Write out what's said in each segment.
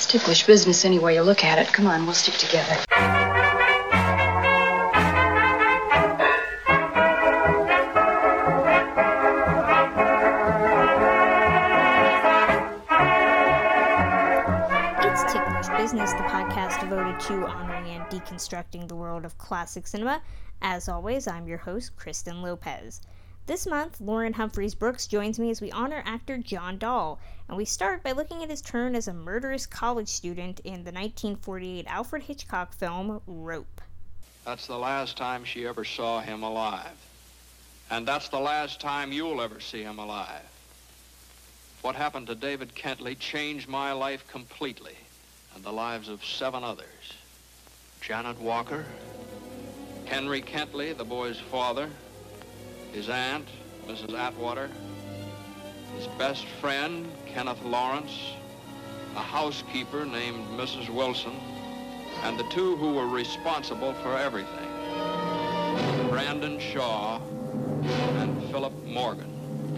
ticklish business any way you look at it. Come on, we'll stick together. It's Ticklish Business, the podcast devoted to honoring and deconstructing the world of classic cinema. As always, I'm your host, Kristen Lopez. This month, Lauren Humphreys Brooks joins me as we honor actor John Dahl, and we start by looking at his turn as a murderous college student in the 1948 Alfred Hitchcock film, Rope. That's the last time she ever saw him alive. And that's the last time you'll ever see him alive. What happened to David Kentley changed my life completely, and the lives of 7 others. Janet Walker, Henry Kentley, the boy's father, his aunt, Mrs. Atwater, his best friend, Kenneth Lawrence, a housekeeper named Mrs. Wilson, and the 2 who were responsible for everything, Brandon Shaw and Philip Morgan.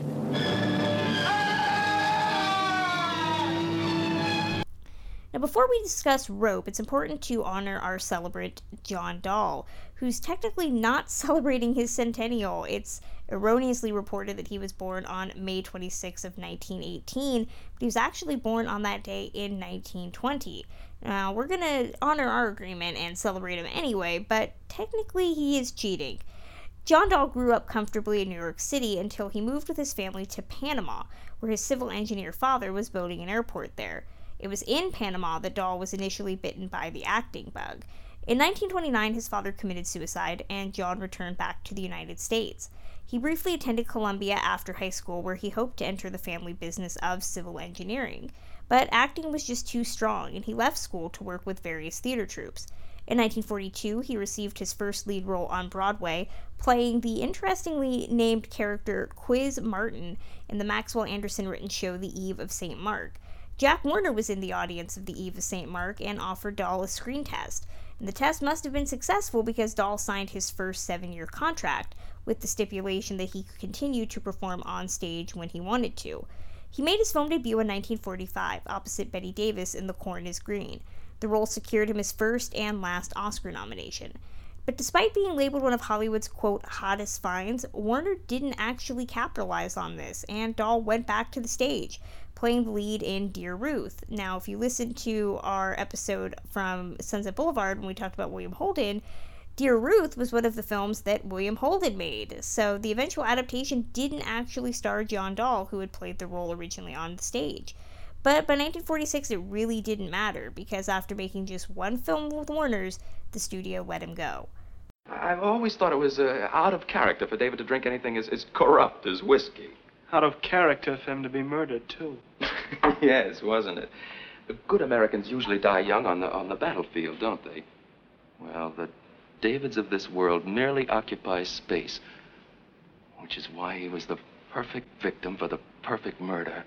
Now, before we discuss Rope, it's important to honor our celebrant, John Dahl, who's technically not celebrating his centennial. It's erroneously reported that he was born on May 26 of 1918, but he was actually born on that day in 1920. Now, we're going to honor our agreement and celebrate him anyway, but technically he is cheating. John Dahl grew up comfortably in New York City until he moved with his family to Panama, where his civil engineer father was building an airport there. It was in Panama that Dahl was initially bitten by the acting bug. In 1929, his father committed suicide, and John returned back to the United States. He briefly attended Columbia after high school, where he hoped to enter the family business of civil engineering. But acting was just too strong, and he left school to work with various theater troupes. In 1942, he received his first lead role on Broadway, playing the interestingly named character Quiz Martin in the Maxwell Anderson-written show The Eve of St. Mark. Jack Warner was in the audience of The Eve of St. Mark and offered Dahl a screen test. And the test must have been successful because Dahl signed his first 7-year contract, with the stipulation that he could continue to perform on stage when he wanted to. He made his film debut in 1945, opposite Bette Davis in The Corn is Green. The role secured him his first and last Oscar nomination. But despite being labeled one of Hollywood's, quote, hottest finds, Warner didn't actually capitalize on this, and Dahl went back to the stage, playing the lead in Dear Ruth. Now, if you listen to our episode from Sunset Boulevard when we talked about William Holden, Dear Ruth was one of the films that William Holden made, so the eventual adaptation didn't actually star John Dahl, who had played the role originally on the stage. But by 1946, it really didn't matter, because after making just one film with Warner's, the studio let him go. I've always thought it was out of character for David to drink anything as corrupt as whiskey. Out of character for him to be murdered, too. Yes, wasn't it? The good Americans usually die young on the battlefield, don't they? Well, the Davids of this world merely occupy space, which is why he was the perfect victim for the perfect murder.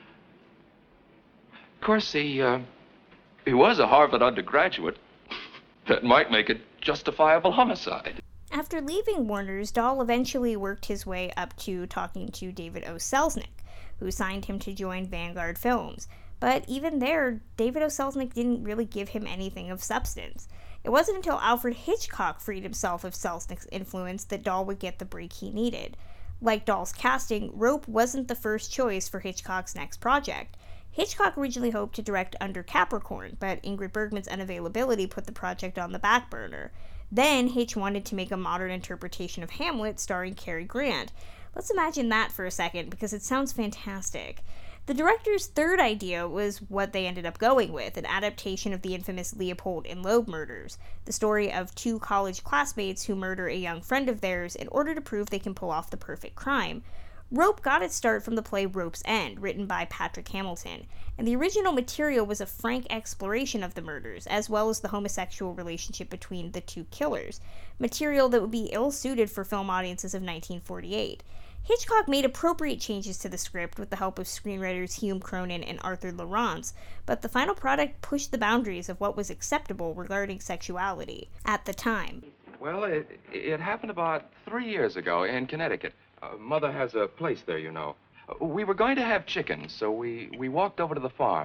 Of course, he was a Harvard undergraduate. That might make it justifiable homicide. After leaving Warner's, Dahl eventually worked his way up to talking to David O. Selznick, who signed him to join Vanguard Films. But even there, David O. Selznick didn't really give him anything of substance. It wasn't until Alfred Hitchcock freed himself of Selznick's influence that Dahl would get the break he needed. Like Dahl's casting, Rope wasn't the first choice for Hitchcock's next project. Hitchcock originally hoped to direct Under Capricorn, but Ingrid Bergman's unavailability put the project on the back burner. Then Hitch wanted to make a modern interpretation of Hamlet starring Cary Grant. Let's imagine that for a second, because it sounds fantastic. The director's third idea was what they ended up going with, an adaptation of the infamous Leopold and Loeb murders, the story of 2 college classmates who murder a young friend of theirs in order to prove they can pull off the perfect crime. Rope got its start from the play Rope's End, written by Patrick Hamilton, and the original material was a frank exploration of the murders, as well as the homosexual relationship between the 2 killers, material that would be ill-suited for film audiences of 1948. Hitchcock made appropriate changes to the script with the help of screenwriters Hume Cronyn and Arthur Laurents, but the final product pushed the boundaries of what was acceptable regarding sexuality at the time. Well, it happened about 3 years ago in Connecticut. Mother has a place there, you know. We were going to have chickens, so we walked over to the farm. It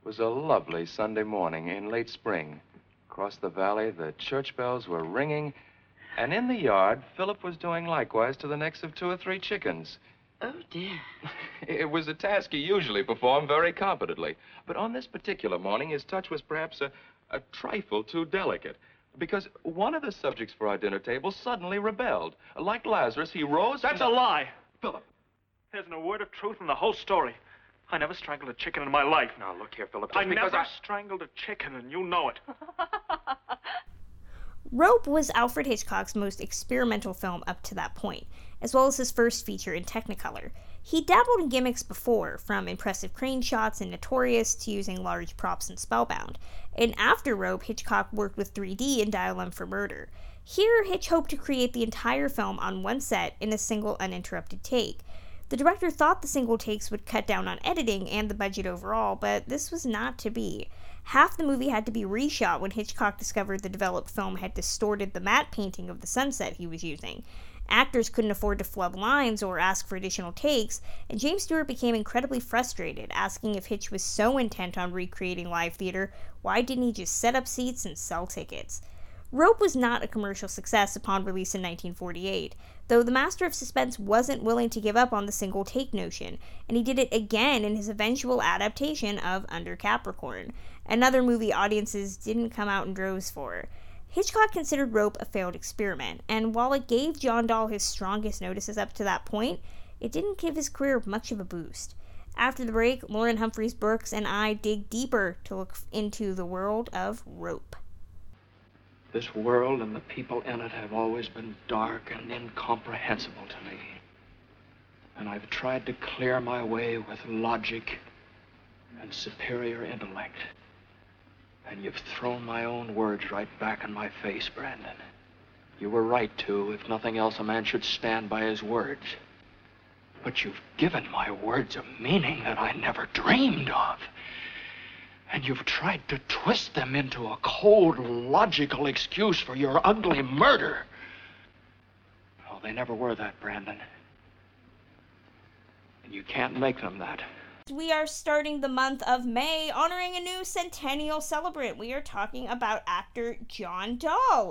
was a lovely Sunday morning in late spring. Across the valley, the church bells were ringing, and in the yard, Philip was doing likewise to the necks of 2 or 3 chickens. Oh, dear. It was a task he usually performed very competently. But on this particular morning, his touch was perhaps a trifle too delicate. Because one of the subjects for our dinner table suddenly rebelled. Like Lazarus, he rose... That's a lie. Philip. There's no word of truth in the whole story. I never strangled a chicken in my life. Now, look here, Philip. I never strangled a chicken, and you know it. Rope was Alfred Hitchcock's most experimental film up to that point, as well as his first feature in Technicolor. He dabbled in gimmicks before, from impressive crane shots in Notorious to using large props in Spellbound. And after Rope, Hitchcock worked with 3D in Dial M for Murder. Here, Hitch hoped to create the entire film on one set in a single uninterrupted take. The director thought the single takes would cut down on editing and the budget overall, but this was not to be. Half the movie had to be reshot when Hitchcock discovered the developed film had distorted the matte painting of the sunset he was using. Actors couldn't afford to flub lines or ask for additional takes, and James Stewart became incredibly frustrated, asking if Hitch was so intent on recreating live theater, why didn't he just set up seats and sell tickets? Rope was not a commercial success upon release in 1948, though the master of suspense wasn't willing to give up on the single take notion, and he did it again in his eventual adaptation of Under Capricorn, another movie audiences didn't come out in droves for. Hitchcock considered Rope a failed experiment, and while it gave John Dahl his strongest notices up to that point, it didn't give his career much of a boost. After the break, Lauren Humphreys Brooks and I dig deeper to look into the world of Rope. This world and the people in it have always been dark and incomprehensible to me. And I've tried to clear my way with logic and superior intellect. And you've thrown my own words right back in my face, Brandon. You were right, too. If nothing else, a man should stand by his words. But you've given my words a meaning that I never dreamed of. And you've tried to twist them into a cold, logical excuse for your ugly murder. Oh, they never were that, Brandon. And you can't make them that. We are starting the month of May honoring a new centennial celebrant. We are talking about actor John Dahl.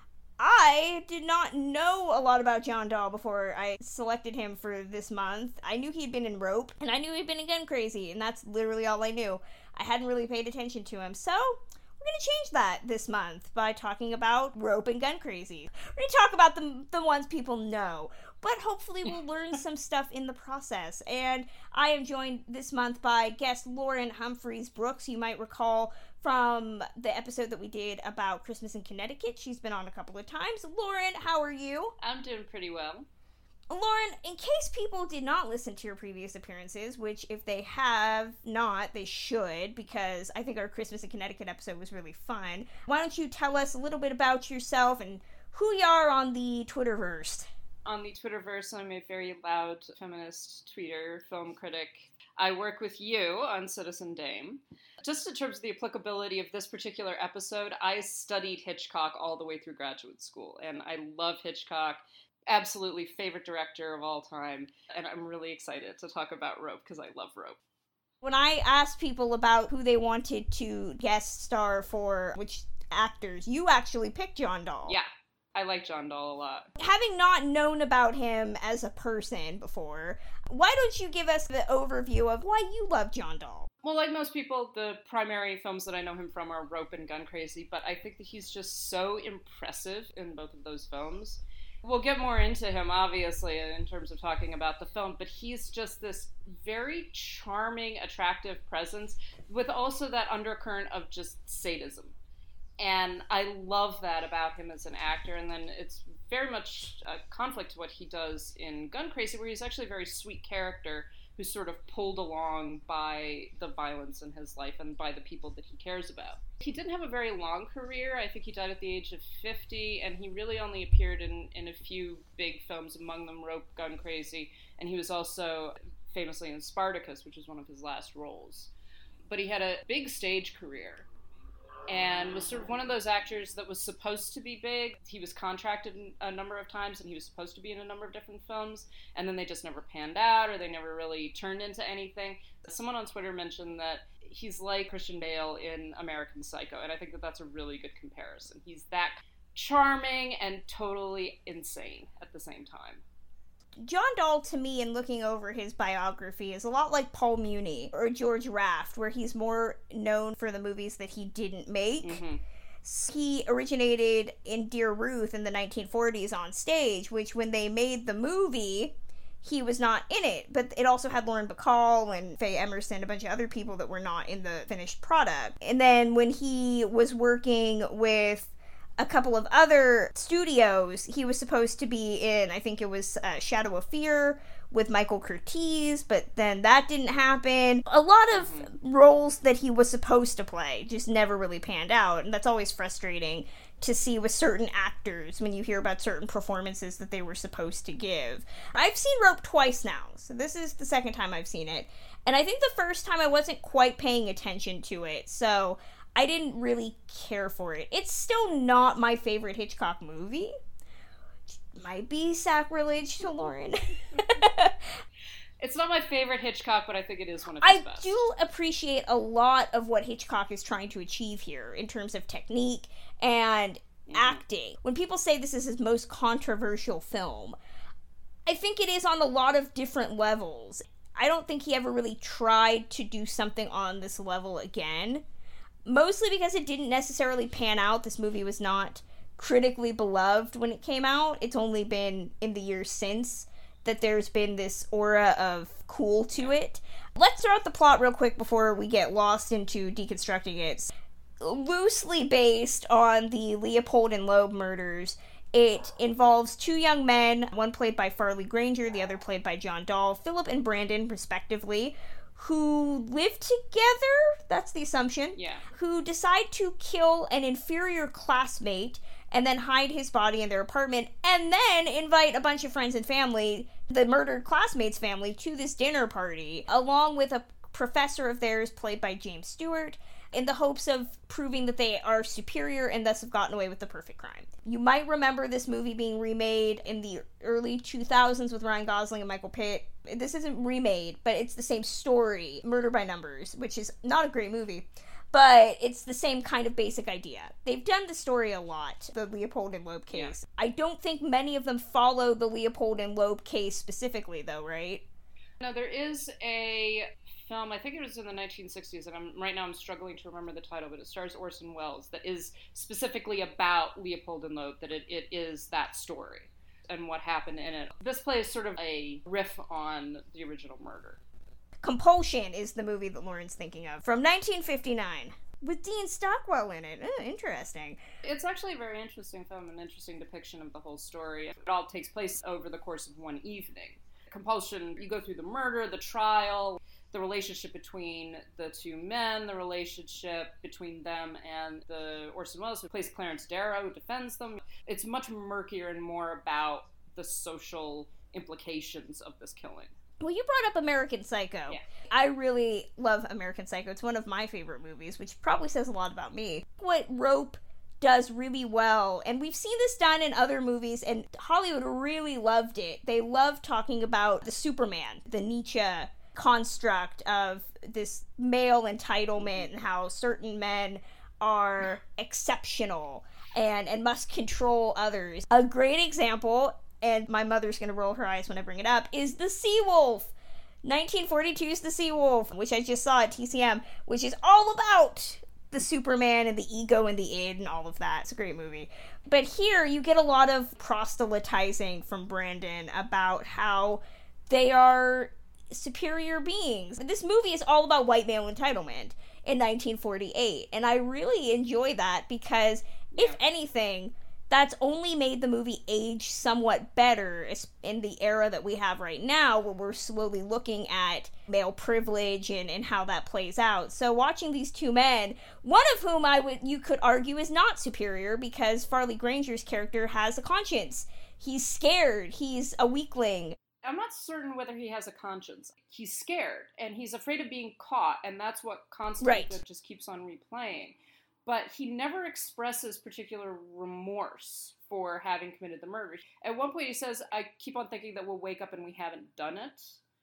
I did not know a lot about John Dahl before I selected him for this month. I knew he'd been in Rope, and I knew he'd been in Gun Crazy, and that's literally all I knew. I hadn't really paid attention to him, so we're going to change that this month by talking about Rope and Gun Crazy. We're going to talk about the ones people know, but hopefully we'll learn some stuff in the process. And I am joined this month by guest Lauren Humphreys Brooks. You might recall from the episode that we did about Christmas in Connecticut. She's been on a couple of times. Lauren, how are you? I'm doing pretty well. Lauren, in case people did not listen to your previous appearances, which if they have not, they should, because I think our Christmas in Connecticut episode was really fun, why don't you tell us a little bit about yourself and who you are on the Twitterverse? On the Twitterverse, I'm a very loud feminist tweeter, film critic. I work with you on Citizen Dame. Just in terms of the applicability of this particular episode, I studied Hitchcock all the way through graduate school, and I love Hitchcock. Absolutely favorite director of all time, and I'm really excited to talk about Rope because I love Rope. When I asked people about who they wanted to guest star for which actors, you actually picked John Dahl. Yeah, I like John Dahl a lot. Having not known about him as a person before, why don't you give us the overview of why you love John Dahl? Well, like most people, the primary films that I know him from are Rope and Gun Crazy, but I think that he's just so impressive in both of those films. We'll get more into him, obviously, in terms of talking about the film, but he's just this very charming, attractive presence with also that undercurrent of just sadism. And I love that about him as an actor, and then it's very much a conflict to what he does in Gun Crazy, where he's actually a very sweet character who's sort of pulled along by the violence in his life and by the people that he cares about. He didn't have a very long career. I think he died at the age of 50, and he really only appeared in a few big films, among them Rope, Gun Crazy, and he was also famously in Spartacus, which was one of his last roles. But he had a big stage career, and was sort of one of those actors that was supposed to be big. He was contracted a number of times, and he was supposed to be in a number of different films, and then they just never panned out, or they never really turned into anything. Someone on Twitter mentioned that he's like Christian Bale in American Psycho, and I think that that's a really good comparison. He's that charming and totally insane at the same time. John Dahl, to me, in looking over his biography, is a lot like Paul Muni or George Raft, where he's more known for the movies that he didn't make. Mm-hmm. He originated in Dear Ruth in the 1940s on stage, which when they made the movie, he was not in it. But it also had Lauren Bacall and Faye Emerson, a bunch of other people that were not in the finished product. And then when he was working with a couple of other studios, he was supposed to be in, I think it was Shadow of Fear with Michael Curtiz, but then that didn't happen. A lot of roles that he was supposed to play just never really panned out, and that's always frustrating to see with certain actors when you hear about certain performances that they were supposed to give. I've seen Rope twice now, so this is the second time I've seen it, and I think the first time I wasn't quite paying attention to it, so I didn't really care for it. It's still not my favorite Hitchcock movie. Might be sacrilege to Lauren. It's not my favorite Hitchcock, but I think it is one of his best. I do appreciate a lot of what Hitchcock is trying to achieve here in terms of technique and acting. When people say this is his most controversial film, I think it is on a lot of different levels. I don't think he ever really tried to do something on this level again. Mostly because it didn't necessarily pan out. This movie was not critically beloved when it came out. It's only been in the years since that there's been this aura of cool to it. Let's throw out the plot real quick before we get lost into deconstructing it. Loosely based on the Leopold and Loeb murders, it involves two young men, one played by Farley Granger, the other played by John Dahl, Philip and Brandon, respectively, who live together, that's the assumption, who decide to kill an inferior classmate and then hide his body in their apartment, and then invite a bunch of friends and family, the murdered classmate's family, to this dinner party, along with a professor of theirs played by James Stewart, in the hopes of proving that they are superior and thus have gotten away with the perfect crime. You might remember this movie being remade in the early 2000s with Ryan Gosling and Michael Pitt. This isn't remade, but it's the same story, Murder by Numbers, which is not a great movie, but it's the same kind of basic idea. They've done the story a lot, the Leopold and Loeb case. Yeah. I don't think many of them follow the Leopold and Loeb case specifically, though, right? No, there is a film, I think it was in the 1960s, and right now I'm struggling to remember the title, but it stars Orson Welles, that is specifically about Leopold and Loeb, that it is that story and what happened in it. This plays sort of a riff on the original murder. Compulsion is the movie that Lauren's thinking of, from 1959, with Dean Stockwell in it. Interesting. It's actually a very interesting film, an interesting depiction of the whole story. It all takes place over the course of one evening. Compulsion, you go through the murder, the trial, the relationship between the two men, the relationship between them and the Orson Welles, who plays Clarence Darrow, who defends them. It's much murkier and more about the social implications of this killing. Well, you brought up American Psycho. Yeah. I really love American Psycho. It's one of my favorite movies, which probably says a lot about me. What Rope does really well, and we've seen this done in other movies, and Hollywood really loved it. They love talking about the Superman, the Nietzsche construct of this male entitlement and how certain men are exceptional and must control others. A great example, and my mother's going to roll her eyes when I bring it up, is The Seawolf. 1942's The Seawolf, which I just saw at TCM, which is all about the Superman and the ego and the id and all of that. It's a great movie. But here you get a lot of proselytizing from Brandon about how they are superior beings. This movie is all about white male entitlement in 1948, and I really enjoy that because, if anything, that's only made the movie age somewhat better in the era that we have right now, where we're slowly looking at male privilege and how that plays out. So watching these two men, one of whom you could argue is not superior, because Farley Granger's character has a conscience. He's scared. He's a weakling. I'm not certain whether he has a conscience. He's scared, and he's afraid of being caught, and that's what constantly just keeps on replaying. but he never expresses particular remorse for having committed the murder. At one point he says, I keep on thinking that we'll wake up and we haven't done it.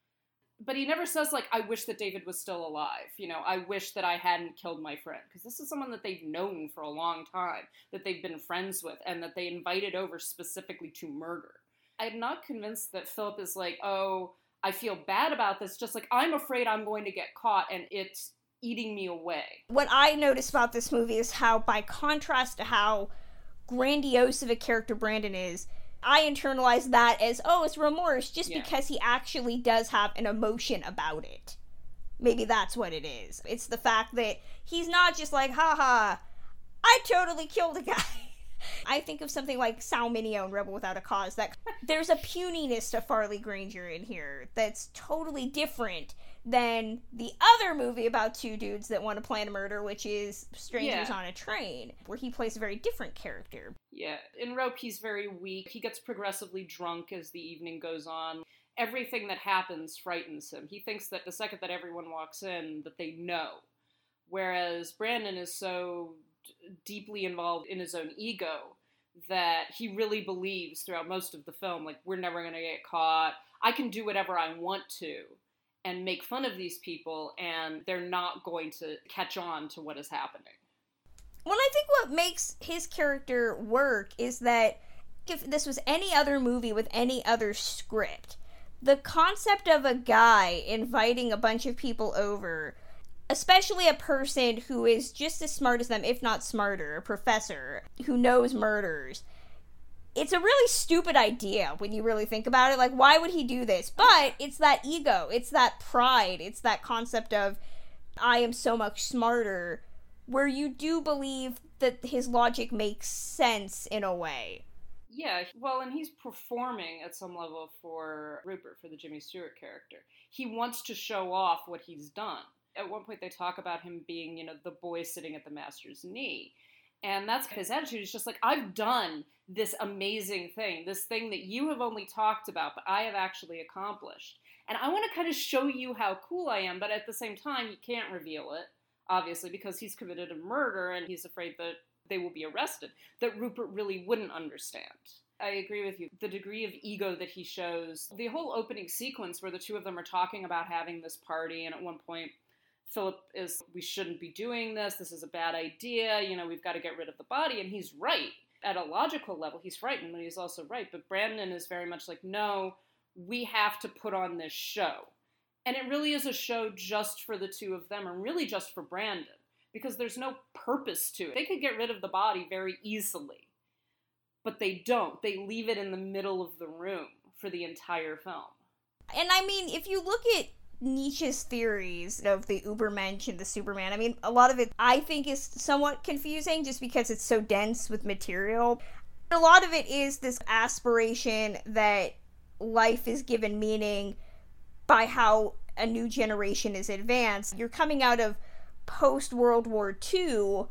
But he never says, like, I wish that David was still alive. You know, I wish that I hadn't killed my friend. Because this is someone that they've known for a long time, that they've been friends with, and that they invited over specifically to murder. I'm not convinced that Philip is like, oh, I feel bad about this. Just like, I'm afraid I'm going to get caught and it's eating me away. What I notice about this movie is how, by contrast to how grandiose of a character Brandon is, I internalize that as, oh, it's remorse, just because he actually does have an emotion about it. Maybe that's what it is. It's the fact that he's not just like, haha, I totally killed a guy. I think of something like Sal Mineo in Rebel Without a Cause, that there's a puniness to Farley Granger in here that's totally different than the other movie about two dudes that want to plan a murder, which is Strangers on a Train, where he plays a very different character. Yeah, in Rope he's very weak. He gets progressively drunk as the evening goes on. Everything that happens frightens him. He thinks that the second that everyone walks in, that they know. Whereas Brandon is so deeply involved in his own ego that he really believes throughout most of the film, like, we're never going to get caught. I can do whatever I want to and make fun of these people, and they're not going to catch on to what is happening. Well, I think what makes his character work is that if this was any other movie with any other script, the concept of a guy inviting a bunch of people over, especially a person who is just as smart as them, if not smarter, a professor who knows murders, it's a really stupid idea when you really think about it. Like, why would he do this? But it's that ego, it's that pride, it's that concept of, I am so much smarter, where you do believe that his logic makes sense in a way. Yeah, well, and he's performing at some level for Rupert, for the Jimmy Stewart character. He wants to show off what he's done. At one point they talk about him being, you know, the boy sitting at the master's knee. And that's his attitude. He's just like, I've done this amazing thing, this thing that you have only talked about, but I have actually accomplished. And I want to kind of show you how cool I am, but at the same time, he can't reveal it, obviously, because he's committed a murder and he's afraid that they will be arrested, that Rupert really wouldn't understand. I agree with you. The degree of ego that he shows, the whole opening sequence where the two of them are talking about having this party, and at one point, Philip is, we shouldn't be doing this, this is a bad idea, you know, we've got to get rid of the body, and he's right. At a logical level, he's frightened, but he's also right. But Brandon is very much like, no, we have to put on this show. And it really is a show just for the two of them, and really just for Brandon, because there's no purpose to it. They could get rid of the body very easily, but they don't. They leave it in the middle of the room for the entire film. And I mean, if you look at Nietzsche's theories of the Ubermensch and the Superman, I mean, a lot of it I think is somewhat confusing just because it's so dense with material. A lot of it is this aspiration that life is given meaning by how a new generation is advanced. You're coming out of post-World War II,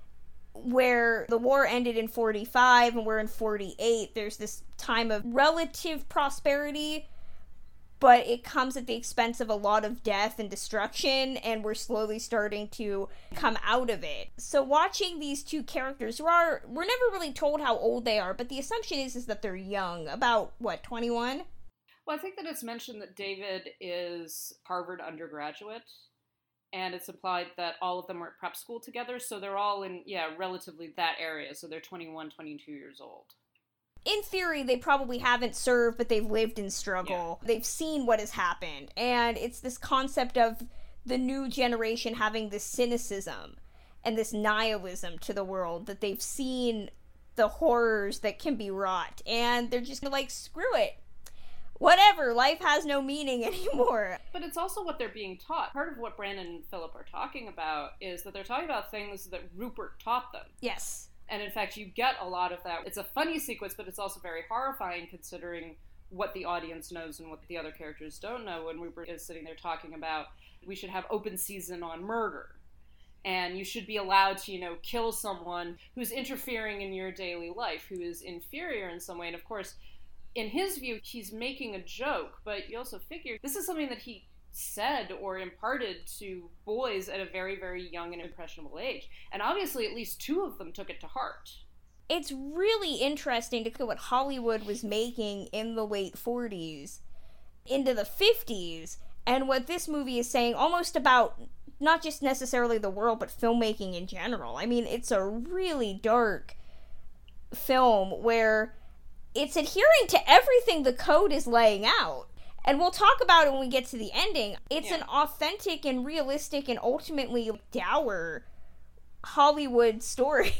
where the war ended in 45 and we're in 48. There's this time of relative prosperity, but it comes at the expense of a lot of death and destruction, and we're slowly starting to come out of it. So watching these two characters, we're never really told how old they are, but the assumption is that they're young, about, 21? Well, I think that it's mentioned that David is Harvard undergraduate, and it's implied that all of them were at prep school together, so they're all in, relatively that area, so they're 21, 22 years old. In theory, they probably haven't served, but they've lived in struggle. Yeah. They've seen what has happened. And it's this concept of the new generation having this cynicism and this nihilism to the world, that they've seen the horrors that can be wrought. And they're just like, screw it. Whatever, life has no meaning anymore. But it's also what they're being taught. Part of what Brandon and Philip are talking about is that they're talking about things that Rupert taught them. Yes. And in fact, you get a lot of that. It's a funny sequence, but it's also very horrifying considering what the audience knows and what the other characters don't know. When Rupert is sitting there talking about, we should have open season on murder. And you should be allowed to, kill someone who's interfering in your daily life, who is inferior in some way. And of course, in his view, he's making a joke, but you also figure this is something that he said or imparted to boys at a very, very young and impressionable age. And obviously at least 2 of them took it to heart. It's really interesting to look at what Hollywood was making in the late 40s into the 50s, and what this movie is saying almost about not just necessarily the world, but filmmaking in general. I mean, it's a really dark film where it's adhering to everything the code is laying out. And we'll talk about it when we get to the ending. It's an authentic and realistic and ultimately dour Hollywood story.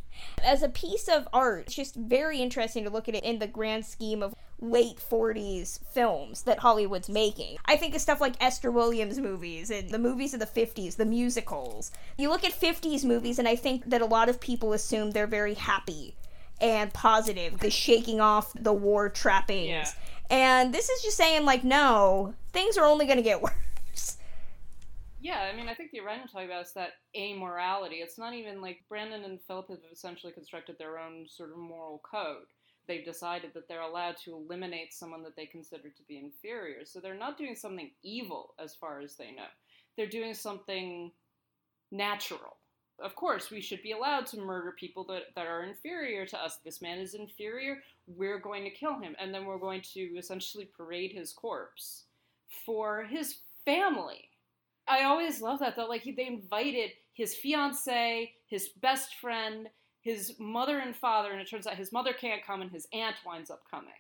As a piece of art, it's just very interesting to look at it in the grand scheme of late 40s films that Hollywood's making. I think of stuff like Esther Williams movies and the movies of the 50s, the musicals. You look at 50s movies and I think that a lot of people assume they're very happy and positive, the shaking off the war trappings. Yeah. And this is just saying, like, no, things are only going to get worse. Yeah, I mean, I think the Iranian talking about is that amorality. It's not even like Brandon and Philip have essentially constructed their own sort of moral code. They've decided that they're allowed to eliminate someone that they consider to be inferior. So they're not doing something evil as far as they know. They're doing something natural. Of course, we should be allowed to murder people that are inferior to us. This man is inferior, we're going to kill him. And then we're going to essentially parade his corpse for his family. I always love that, though. Like, they invited his fiancée, his best friend, his mother and father, and it turns out his mother can't come and his aunt winds up coming,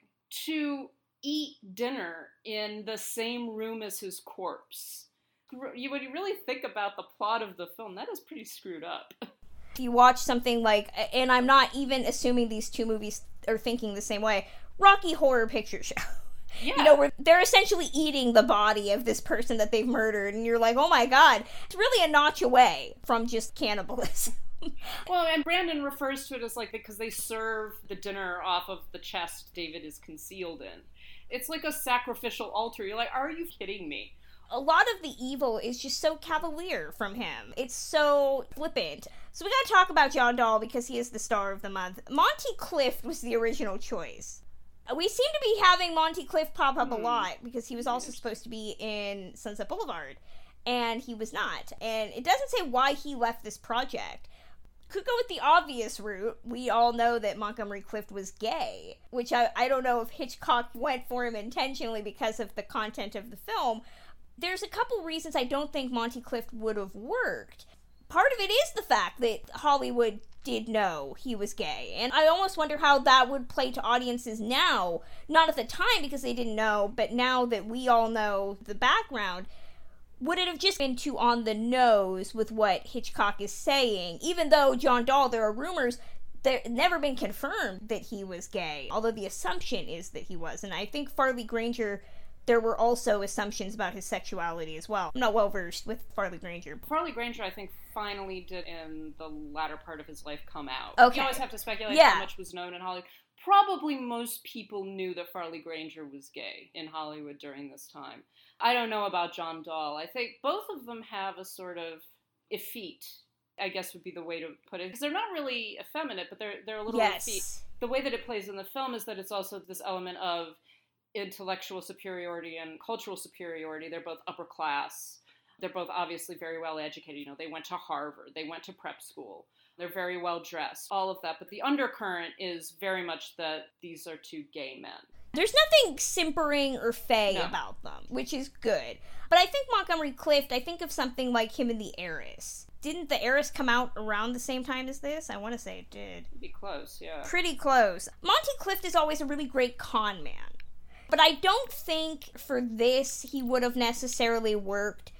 to eat dinner in the same room as his corpse. When you really think about the plot of the film, that is pretty screwed up. If you watch something like, and I'm not even assuming these 2 movies are thinking the same way, Rocky Horror Picture Show. Yeah. You know, where they're essentially eating the body of this person that they've murdered, and you're like, oh my god, it's really a notch away from just cannibalism. Well, and Brandon refers to it as like, because they serve the dinner off of the chest David is concealed in. It's like a sacrificial altar. You're like, are you kidding me? A lot of the evil is just so cavalier from him. It's so flippant. So we gotta talk about John Dahl because he is the star of the month. Monty Clift was the original choice. We seem to be having Monty Clift pop up a lot because he was also supposed to be in Sunset Boulevard, and he was not. And it doesn't say why he left this project. Could go with the obvious route. We all know that Montgomery Clift was gay, which I don't know if Hitchcock went for him intentionally because of the content of the film. There's a couple reasons I don't think Monty Clift would have worked. Part of it is the fact that Hollywood did know he was gay, and I almost wonder how that would play to audiences now. Not at the time because they didn't know, but now that we all know the background, would it have just been too on the nose with what Hitchcock is saying? Even though John Dahl, there are rumors, there never been confirmed that he was gay, although the assumption is that he was. And I think Farley Granger, there were also assumptions about his sexuality as well. I'm not well versed with Farley Granger. Farley Granger, I think, finally did in the latter part of his life come out. Okay. You always have to speculate how much was known in Hollywood. Probably most people knew that Farley Granger was gay in Hollywood during this time. I don't know about John Dahl. I think both of them have a sort of effete, I guess would be the way to put it. Because they're not really effeminate, but they're a little effete. The way that it plays in the film is that it's also this element of intellectual superiority and cultural superiority. They're both upper class. They're both obviously very well educated. You know, they went to Harvard. They went to prep school. They're very well dressed. All of that. But the undercurrent is very much that these are 2 gay men. There's nothing simpering or fey about them, which is good. But I think Montgomery Clift, I think of something like him in The Heiress. Didn't The Heiress come out around the same time as this? I want to say it did. Pretty close, yeah. Pretty close. Monty Clift is always a really great con man. But I don't think for this he would have necessarily worked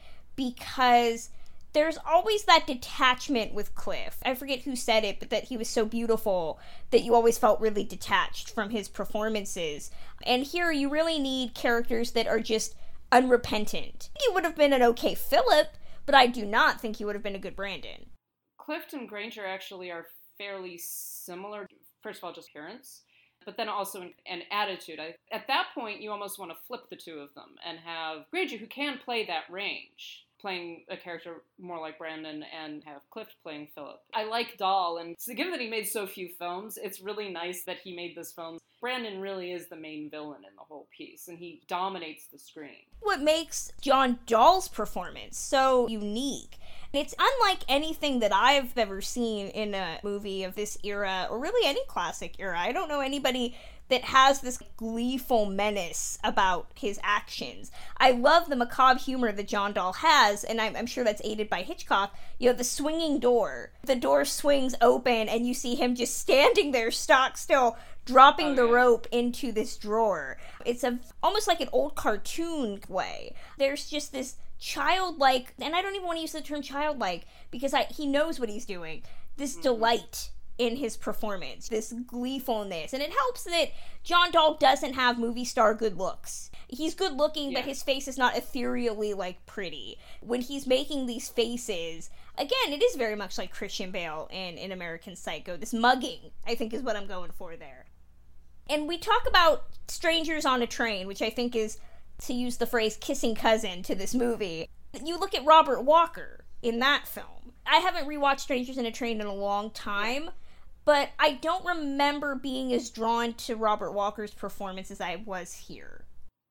because there's always that detachment with Cliff. I forget who said it, but that he was so beautiful that you always felt really detached from his performances. And here you really need characters that are just unrepentant. He would have been an okay Philip, but I do not think he would have been a good Brandon. Clift and Granger actually are fairly similar. First of all, just appearance, but then also an attitude. At that point, you almost want to flip the 2 of them and have Granger, who can play that range, playing a character more like Brandon and have Clift playing Philip. I like Dahl, and so given that he made so few films, it's really nice that he made this film. Brandon really is the main villain in the whole piece, and he dominates the screen. What makes John Dahl's performance so unique, it's unlike anything that I've ever seen in a movie of this era, or really any classic era. I don't know anybody that has this gleeful menace about his actions. I love the macabre humor that John Dahl has, and I'm sure that's aided by Hitchcock. You know, the swinging door. The door swings open, and you see him just standing there stock still, dropping the rope into this drawer. It's almost like an old cartoon way. There's just this childlike, and I don't even want to use the term childlike, because he knows what he's doing, this delight in his performance, this gleefulness. And it helps that John Dahl doesn't have movie star good looks. He's good looking, but his face is not ethereally, like, pretty. When he's making these faces, again, it is very much like Christian Bale in American Psycho. This mugging, I think, is what I'm going for there. And we talk about Strangers on a Train, which I think is, to use the phrase, kissing cousin to this movie. You look at Robert Walker in that film. I haven't rewatched Strangers on a Train in a long time, but I don't remember being as drawn to Robert Walker's performance as I was here.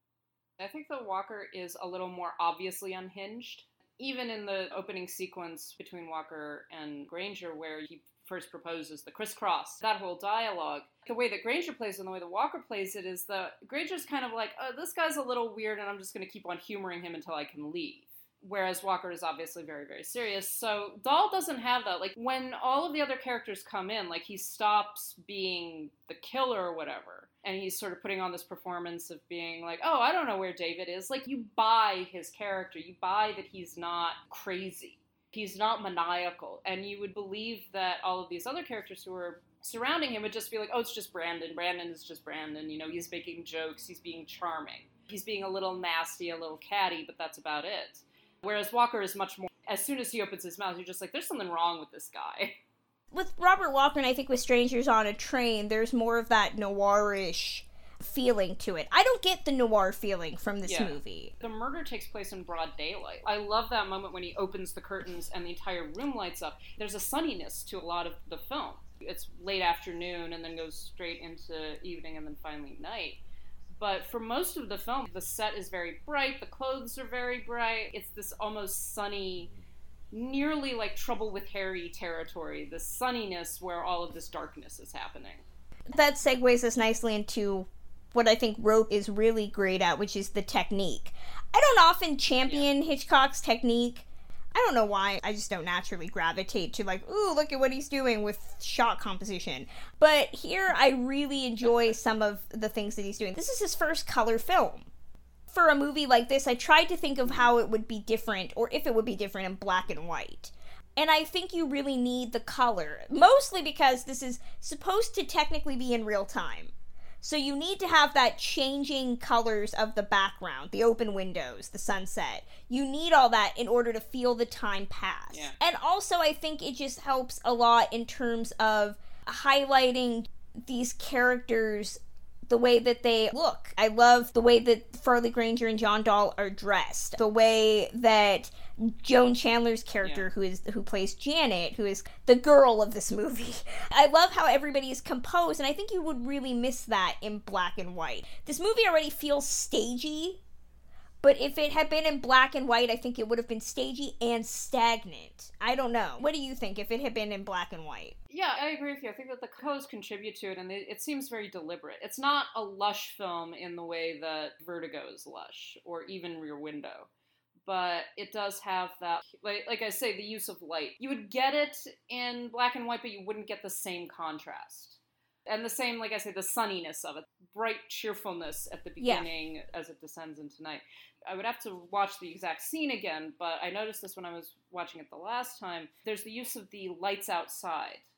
I think that Walker is a little more obviously unhinged. Even in the opening sequence between Walker and Granger, where he first proposes the crisscross, that whole dialogue, the way that Granger plays it and the way that Walker plays it is that Granger's kind of like, oh, this guy's a little weird and I'm just going to keep on humoring him until I can leave. Whereas Walker is obviously very, very serious. So Dahl doesn't have that. Like, when all of the other characters come in, like, he stops being the killer or whatever, and he's sort of putting on this performance of being like, oh, I don't know where David is. Like, you buy his character. You buy that he's not crazy. He's not maniacal. And you would believe that all of these other characters who are surrounding him would just be like, oh, it's just Brandon. Brandon is just Brandon. You know, he's making jokes. He's being charming. He's being a little nasty, a little catty, but that's about it. Whereas Walker is much more, as soon as he opens his mouth, you're just like, there's something wrong with this guy. With Robert Walker, and I think with Strangers on a Train, there's more of that noirish feeling to it. I don't get the noir feeling from this movie. The murder takes place in broad daylight. I love that moment when he opens the curtains and the entire room lights up. There's a sunniness to a lot of the film. It's late afternoon and then goes straight into evening and then finally night. But for most of the film, the set is very bright, the clothes are very bright. It's this almost sunny, nearly like Trouble with Harry territory, the sunniness where all of this darkness is happening. That segues us nicely into what I think Rope is really great at, which is the technique. I don't often champion Hitchcock's technique. I don't know why. I just don't naturally gravitate to like, ooh, look at what he's doing with shot composition. But here I really enjoy some of the things that he's doing. This is his first color film. For a movie like this, I tried to think of how it would be different, or if it would be different in black and white. And I think you really need the color, mostly because this is supposed to technically be in real time. So you need to have that changing colors of the background, the open windows, the sunset. You need all that in order to feel the time pass. Yeah. And also I think it just helps a lot in terms of highlighting these characters, the way that they look. I love the way that Farley Granger and John Dahl are dressed. The way that Joan Chandler's character, who plays Janet, who is the girl of this movie. I love how everybody is composed, and I think you would really miss that in black and white. This movie already feels stagey, but if it had been in black and white, I think it would have been stagey and stagnant. I don't know. What do you think if it had been in black and white? Yeah, I agree with you. I think that the colors contribute to it, and it seems very deliberate. It's not a lush film in the way that Vertigo is lush, or even Rear Window. But it does have that, like I say, the use of light. You would get it in black and white, but you wouldn't get the same contrast. And the same, like I say, the sunniness of it. Bright cheerfulness at the beginning as it descends into night. I would have to watch the exact scene again, but I noticed this when I was watching it the last time. There's the use of the lights outside.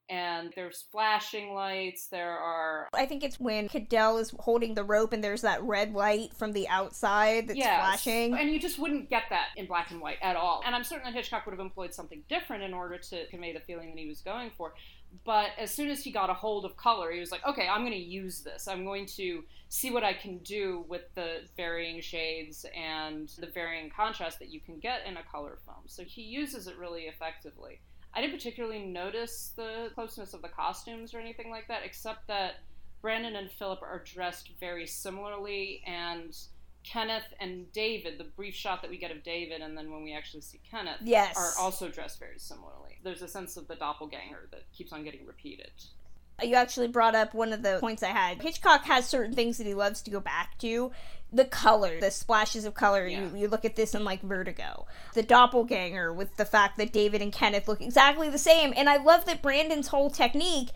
And there's flashing lights, I think it's when Cadell is holding the rope and there's that red light from the outside that's flashing. And you just wouldn't get that in black and white at all. And I'm certain that Hitchcock would have employed something different in order to convey the feeling that he was going for. But as soon as he got a hold of color, he was like, okay, I'm going to use this. I'm going to see what I can do with the varying shades and the varying contrast that you can get in a color film. So he uses it really effectively. I didn't particularly notice the closeness of the costumes or anything like that, except that Brandon and Philip are dressed very similarly, and Kenneth and David, the brief shot that we get of David and then when we actually see Kenneth, are also dressed very similarly. There's a sense of the doppelganger that keeps on getting repeated. You actually brought up one of the points I had. Hitchcock has certain things that he loves to go back to. The color, the splashes of color. Yeah. You look at this in, like, Vertigo. The doppelganger with the fact that David and Kenneth look exactly the same. And I love that Brandon's whole technique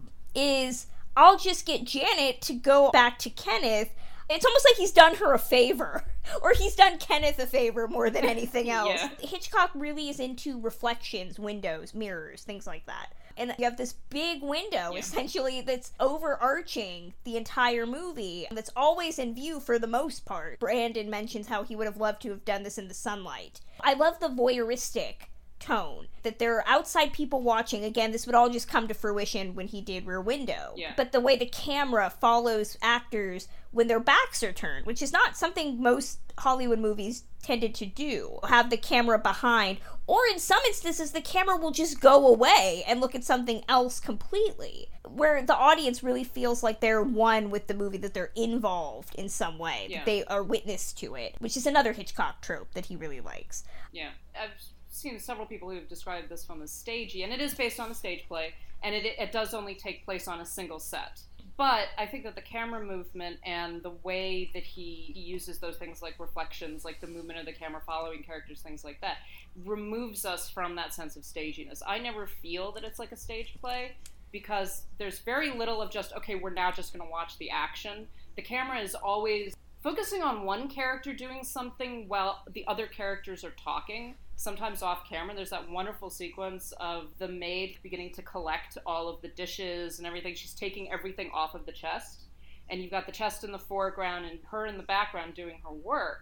is, I'll just get Janet to go back to Kenneth. It's almost like he's done her a favor. Or he's done Kenneth a favor more than anything else. Yeah. Hitchcock really is into reflections, windows, mirrors, things like that. And you have this big window, essentially, that's overarching the entire movie, that's always in view for the most part. Brandon mentions how he would have loved to have done this in the sunlight. I love the voyeuristic tone, that there are outside people watching. Again, this would all just come to fruition when he did Rear Window. Yeah. But the way the camera follows actors when their backs are turned, which is not something most Hollywood movies tended to do, have the camera behind, or in some instances the camera will just go away and look at something else completely, where the audience really feels like they're one with the movie, that they're involved in some way, that they are witness to it, which is another Hitchcock trope that he really likes. Yeah, I've seen several people who have described this film as stagey, and it is based on a stage play, and it does only take place on a single set. But I think that the camera movement and the way that he uses those things like reflections, like the movement of the camera following characters, things like that, removes us from that sense of staginess. I never feel that it's like a stage play because there's very little of just, okay, we're now just going to watch the action. The camera is always focusing on one character doing something while the other characters are talking, sometimes off camera. There's that wonderful sequence of the maid beginning to collect all of the dishes and everything. She's taking everything off of the chest, and you've got the chest in the foreground and her in the background doing her work.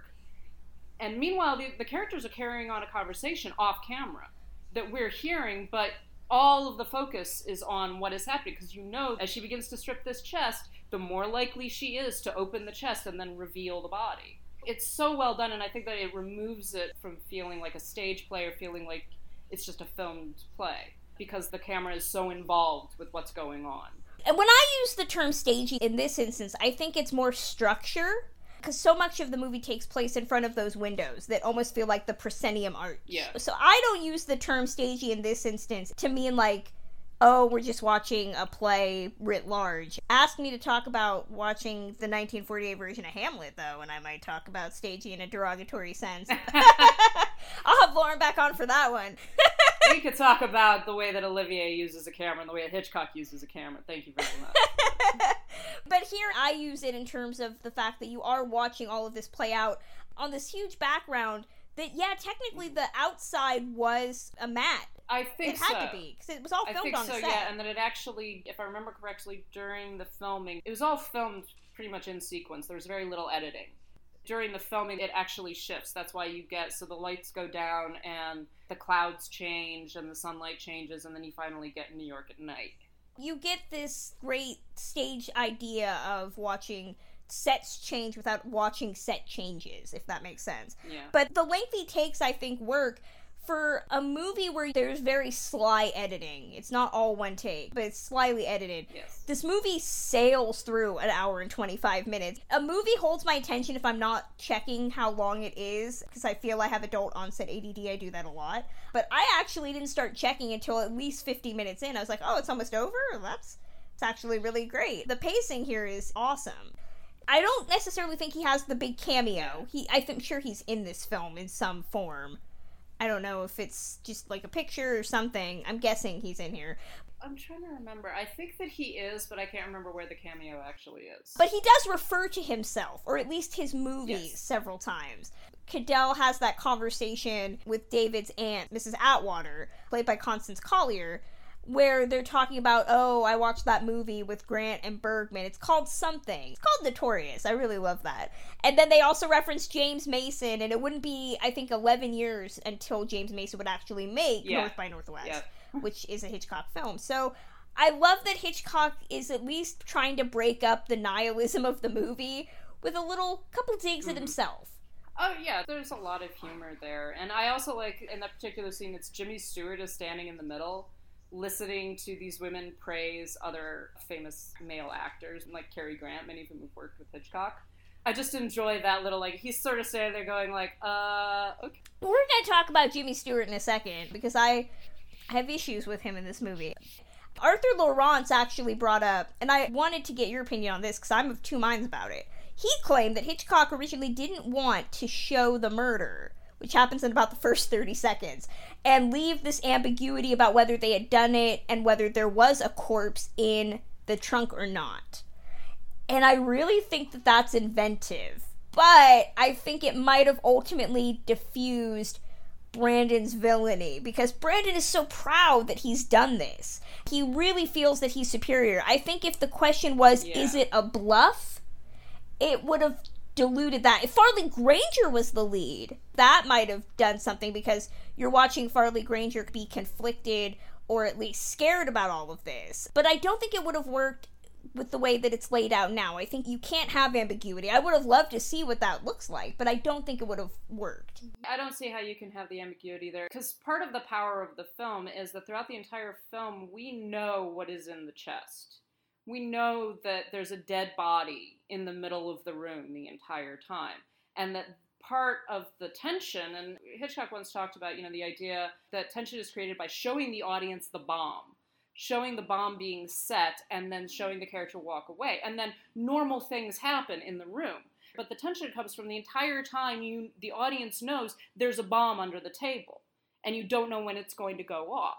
And meanwhile, the characters are carrying on a conversation off camera that we're hearing, but all of the focus is on what is happening, because you know as she begins to strip this chest, the more likely she is to open the chest and then reveal the body. It's so well done, and I think that it removes it from feeling like a stage play or feeling like it's just a filmed play, because the camera is so involved with what's going on. And when I use the term stagey in this instance, I think it's more structure, because so much of the movie takes place in front of those windows that almost feel like the proscenium arch. Yeah. So I don't use the term stagey in this instance to mean like, oh, we're just watching a play writ large. Ask me to talk about watching the 1948 version of Hamlet, though, and I might talk about stagey in a derogatory sense. I'll have Lauren back on for that one. We could talk about the way that Olivier uses a camera and the way that Hitchcock uses a camera. Thank you very much. But here I use it in terms of the fact that you are watching all of this play out on this huge background that, yeah, technically the outside was a mat. I think so. It had to be, because it was all filmed on the set. Yeah, and that it actually, if I remember correctly, during the filming, it was all filmed pretty much in sequence. There was very little editing. During the filming, it actually shifts. That's why you get, so the lights go down, and the clouds change, and the sunlight changes, and then you finally get New York at night. You get this great stage idea of watching sets change without watching set changes, if that makes sense. Yeah. But the lengthy takes, I think, work for a movie where there's very sly editing. It's not all one take, but it's slyly edited. Yes. This movie sails through an hour and 25 minutes. A movie holds my attention if I'm not checking how long it is, because I feel I have adult onset ADD. I do that a lot. But I actually didn't start checking until at least 50 minutes in. I was like, oh, it's almost over? It's actually really great. The pacing here is awesome. I don't necessarily think he has the big cameo. I'm sure he's in this film in some form. I don't know if it's just like a picture or something. I'm guessing he's in here. I'm trying to remember. I think that he is, but I can't remember where the cameo actually is. But he does refer to himself, or at least his movies, several times. Cadell has that conversation with David's aunt, Mrs. Atwater, played by Constance Collier, where they're talking about, oh, I watched that movie with Grant and Bergman. It's called something. It's called Notorious. I really love that. And then they also reference James Mason, and it wouldn't be, I think, 11 years until James Mason would actually make North by Northwest, which is a Hitchcock film. So I love that Hitchcock is at least trying to break up the nihilism of the movie with a couple digs at himself. Oh, yeah, there's a lot of humor there. And I also like, in that particular scene, it's Jimmy Stewart is standing in the middle, listening to these women praise other famous male actors, like Cary Grant, many of whom have worked with Hitchcock. I just enjoy that little, like, he's sort of standing there going, like, okay. We're going to talk about Jimmy Stewart in a second, because I have issues with him in this movie. Arthur Laurents actually brought up, and I wanted to get your opinion on this, because I'm of two minds about it. He claimed that Hitchcock originally didn't want to show the murder, which happens in about the first 30 seconds, and leave this ambiguity about whether they had done it and whether there was a corpse in the trunk or not. And I really think that that's inventive. But I think it might have ultimately diffused Brandon's villainy, because Brandon is so proud that he's done this. He really feels that he's superior. I think if the question was, is it a bluff, it would have diluted that. If Farley Granger was the lead, that might have done something, because you're watching Farley Granger be conflicted or at least scared about all of this. But I don't think it would have worked with the way that it's laid out now. I think you can't have ambiguity. I would have loved to see what that looks like, but I don't think it would have worked. I don't see how you can have the ambiguity there, because part of the power of the film is that throughout the entire film, we know what is in the chest. We know that there's a dead body in the middle of the room the entire time, and that part of the tension, and Hitchcock once talked about, the idea that tension is created by showing the audience the bomb, showing the bomb being set, and then showing the character walk away, and then normal things happen in the room. But the tension comes from the entire time the audience knows there's a bomb under the table, and you don't know when it's going to go off.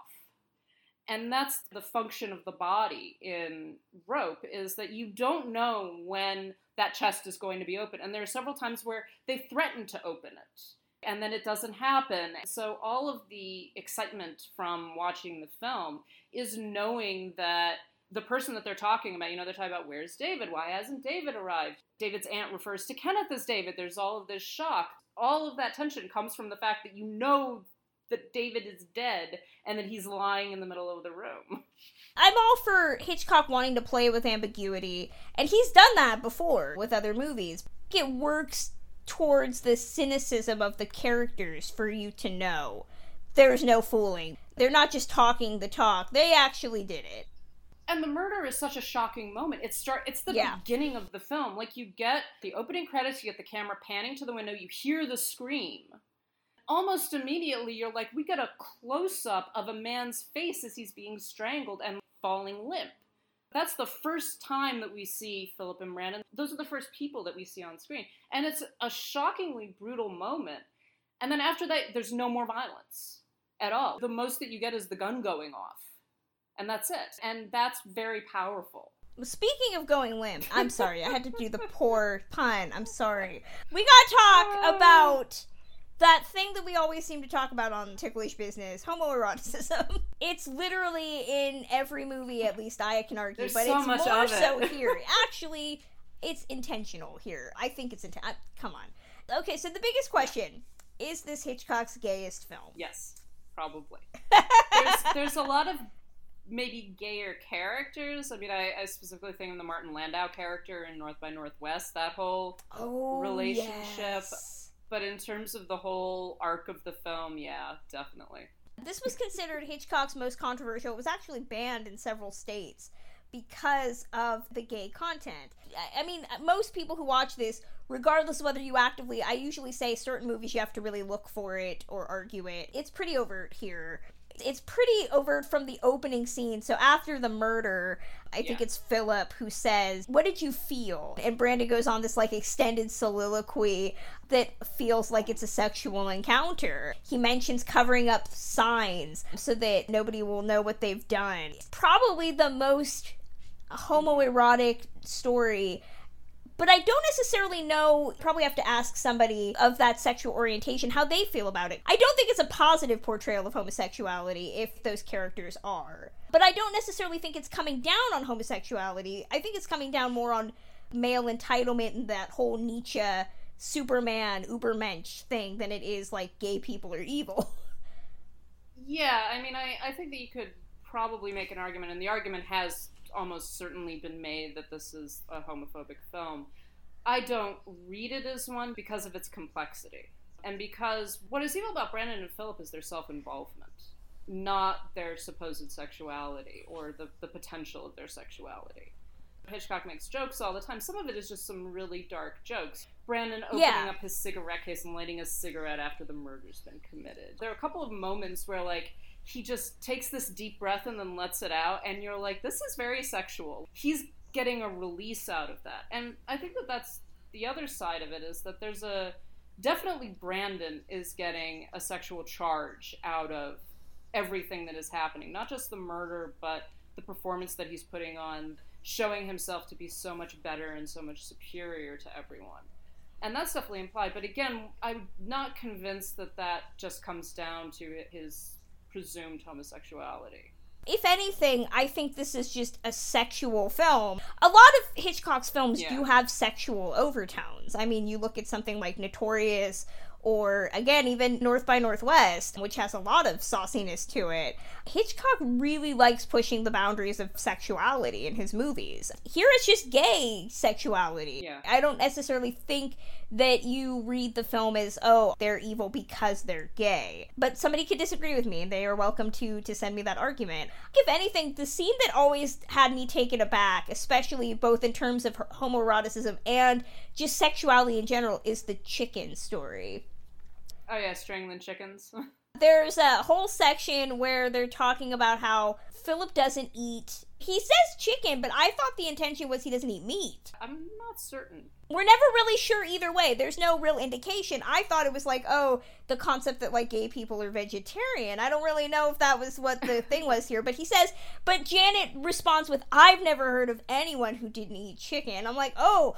And that's the function of the body in Rope, is that you don't know when that chest is going to be open. And there are several times where they threaten to open it, and then it doesn't happen. So all of the excitement from watching the film is knowing that the person that they're talking about, they're talking about, where's David? Why hasn't David arrived? David's aunt refers to Kenneth as David. There's all of this shock. All of that tension comes from the fact that you know that David is dead and that he's lying in the middle of the room. I'm all for Hitchcock wanting to play with ambiguity, and he's done that before with other movies. It works towards the cynicism of the characters for you to know there's no fooling. They're not just talking the talk. They actually did it. And the murder is such a shocking moment. It's the beginning of the film. Like, you get the opening credits, you get the camera panning to the window, you hear the scream. Almost immediately, you're like, we get a close-up of a man's face as he's being strangled and falling limp. That's the first time that we see Philip and Brandon. Those are the first people that we see on screen. And it's a shockingly brutal moment. And then after that, there's no more violence at all. The most that you get is the gun going off. And that's it. And that's very powerful. Speaking of going limp, I'm sorry, I had to do the poor pun. I'm sorry. We gotta talk about that thing that we always seem to talk about on Ticklish Business, homoeroticism. It's literally in every movie, at least I can argue, There's but so it's much more of it. so here. Actually, it's intentional here. I think it's come on. Okay, so the biggest question, is this Hitchcock's gayest film? Yes, probably. There's a lot of maybe gayer characters. I mean, I specifically think of the Martin Landau character in North by Northwest, that whole relationship. Yes. But in terms of the whole arc of the film, yeah, definitely. This was considered Hitchcock's most controversial. It was actually banned in several states because of the gay content. I mean, most people who watch this, regardless of whether you actively, I usually say certain movies you have to really look for it or argue it. It's pretty overt here. It's pretty overt from the opening scene. So after the murder, I think it's Philip who says, what did you feel? And Brandon goes on this extended soliloquy that feels like it's a sexual encounter. He mentions covering up signs so that nobody will know what they've done. Probably the most homoerotic story. But I don't necessarily know, probably have to ask somebody of that sexual orientation how they feel about it. I don't think it's a positive portrayal of homosexuality if those characters are. But I don't necessarily think it's coming down on homosexuality. I think it's coming down more on male entitlement and that whole Nietzsche Superman Ubermensch thing than it is like gay people are evil. Yeah, I mean, I think that you could probably make an argument, and the argument has almost certainly been made, that this is a homophobic film. I don't read it as one because of its complexity. And because what is evil about Brandon and Philip is their self-involvement, not their supposed sexuality or the potential of their sexuality. Hitchcock makes jokes all the time. Some of it is just some really dark jokes. Brandon opening up his cigarette case and lighting a cigarette after the murder's been committed. There are a couple of moments where, like, he just takes this deep breath and then lets it out, and you're like, this is very sexual. He's getting a release out of that. And I think that that's the other side of it, is that there's definitely Brandon is getting a sexual charge out of everything that is happening. Not just the murder, but the performance that he's putting on, showing himself to be so much better and so much superior to everyone. And that's definitely implied. But again, I'm not convinced that that just comes down to his presumed homosexuality. If anything, I think this is just a sexual film. A lot of Hitchcock's films do have sexual overtones. I mean, you look at something like Notorious, or, again, even North by Northwest, which has a lot of sauciness to it. Hitchcock really likes pushing the boundaries of sexuality in his movies. Here it's just gay sexuality. Yeah. I don't necessarily think that you read the film as, oh, they're evil because they're gay. But somebody could disagree with me, and they are welcome to send me that argument. If anything, the scene that always had me taken aback, especially both in terms of homoeroticism and just sexuality in general, is the chicken story. Oh yeah, strangling chickens. There's a whole section where they're talking about how Philip doesn't eat. He says chicken, but I thought the intention was he doesn't eat meat. I'm not certain. We're never really sure either way. There's no real indication. I thought it was like, oh, the concept that, like, gay people are vegetarian. I don't really know if that was what the thing was here. But he says, but Janet responds with, I've never heard of anyone who didn't eat chicken. I'm like, oh,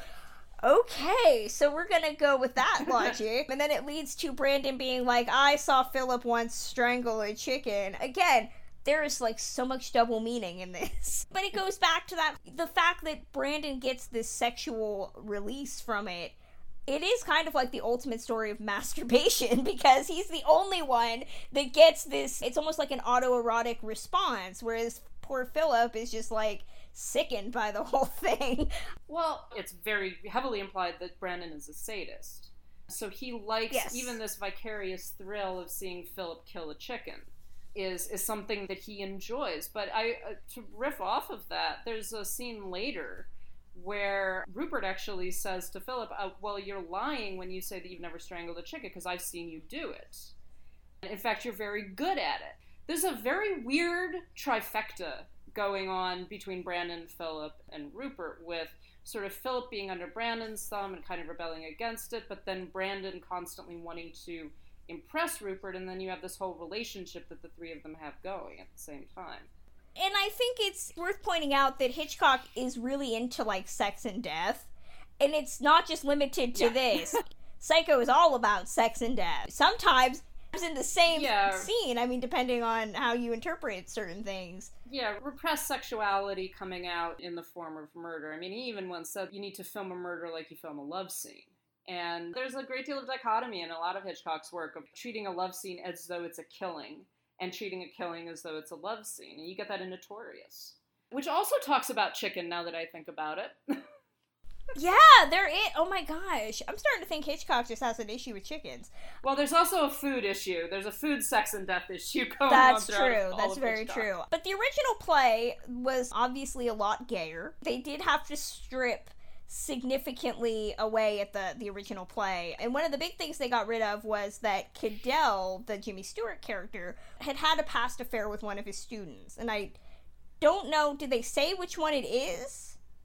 okay, so we're gonna go with that logic. And then it leads to Brandon being like, I saw Philip once strangle a chicken. Again, there is, like, so much double meaning in this. But it goes back to that, the fact that Brandon gets this sexual release from it. It is kind of like the ultimate story of masturbation, because he's the only one that gets this, it's almost like an autoerotic response, whereas poor Philip is just, like, sickened by the whole thing. Well, it's very heavily implied that Brandon is a sadist. So he likes even this vicarious thrill of seeing Philip kill a chicken is something that he enjoys. But to riff off of that, there's a scene later where Rupert actually says to Philip, well, you're lying when you say that you've never strangled a chicken, because I've seen you do it. In fact, you're very good at it. There's a very weird trifecta going on between Brandon, Philip, and Rupert, with sort of Philip being under Brandon's thumb and kind of rebelling against it, but then Brandon constantly wanting to impress Rupert, and then you have this whole relationship that the three of them have going at the same time. And I think it's worth pointing out that Hitchcock is really into, like, sex and death, and it's not just limited to this. Psycho is all about sex and death. Sometimes in the same scene, I mean, depending on how you interpret certain things. Yeah, repressed sexuality coming out in the form of murder. I mean, he even once said you need to film a murder like you film a love scene. And there's a great deal of dichotomy in a lot of Hitchcock's work of treating a love scene as though it's a killing and treating a killing as though it's a love scene. And you get that in Notorious, which also talks about chicken, now that I think about it. Yeah, oh my gosh. I'm starting to think Hitchcock just has an issue with chickens. Well, there's also a food issue. There's a food, sex, and death issue going on. That's true. That's very true. But the original play was obviously a lot gayer. They did have to strip significantly away at the original play. And one of the big things they got rid of was that Cadell, the Jimmy Stewart character, had a past affair with one of his students. And I don't know, did they say which one it is?